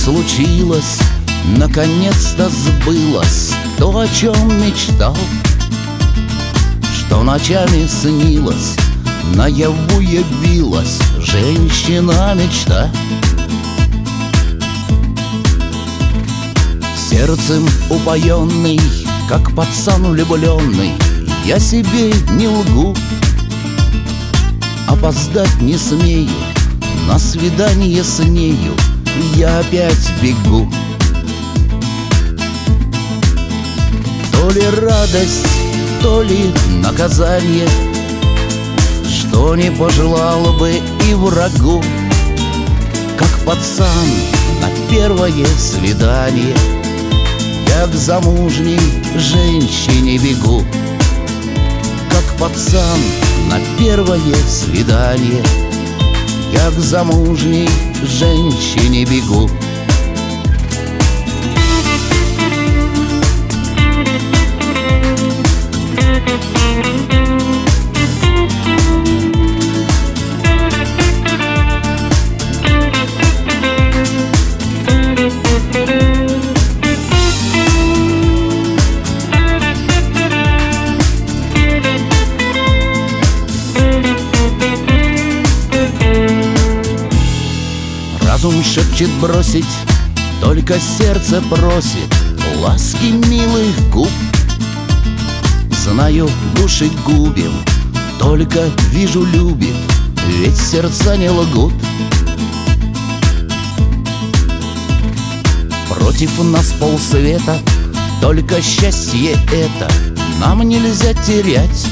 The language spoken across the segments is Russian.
случилось, наконец-то сбылось то, о чем мечтал, что ночами снилось, наяву явилась женщина-мечта. Сердцем упоенный, как пацан влюбленный, я себе не лгу. Опоздать не смею, на свидание с нею я опять бегу. То ли радость, то ли наказание, что не пожелал бы и врагу. Как пацан на первое свидание я к замужней женщине бегу. Как пацан на первое свидание я к замужней женщине бегу. Разум шепчет бросить, только сердце просит ласки милых губ. Знаю, души губим, только вижу любит, ведь сердца не лгут. Против нас полсвета, только счастье это нам нельзя терять.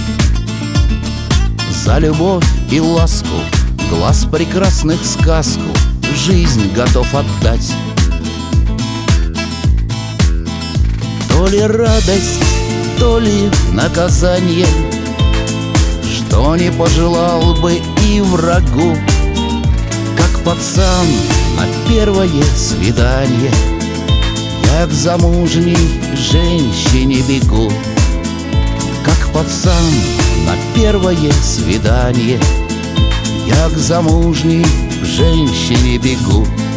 За любовь и ласку глаз прекрасных сказку жизнь готов отдать. То ли радость, то ли наказание, что не пожелал бы и врагу. Как пацан на первое свидание я к замужней женщине бегу. Как пацан на первое свидание я к замужней женщине бегу.